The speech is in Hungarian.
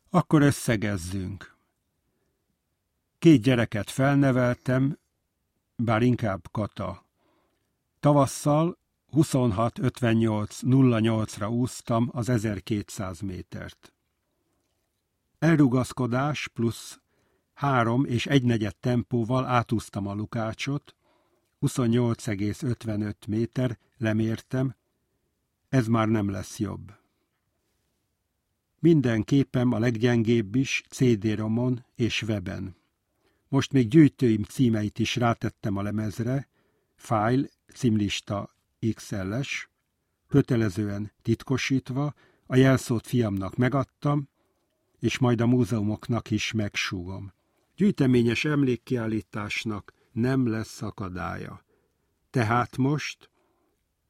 Akkor összegezzünk. 2 gyereket felneveltem, bár inkább Kata. Tavasszal 26-58-08-ra úsztam az 1200 métert. Elrugaszkodás plusz 3 és 1/4 tempóval átúztam a Lukácsot, 28,55 méter, lemértem, ez már nem lesz jobb. Minden képem a leggyengébb is CD-romon és weben. Most még gyűjtőim címeit is rátettem a lemezre, file, címlista XL-es, kötelezően titkosítva, a jelszót fiamnak megadtam, és majd a múzeumoknak is megsúgom. Gyűjteményes emlékkiállításnak nem lesz akadálya. Tehát most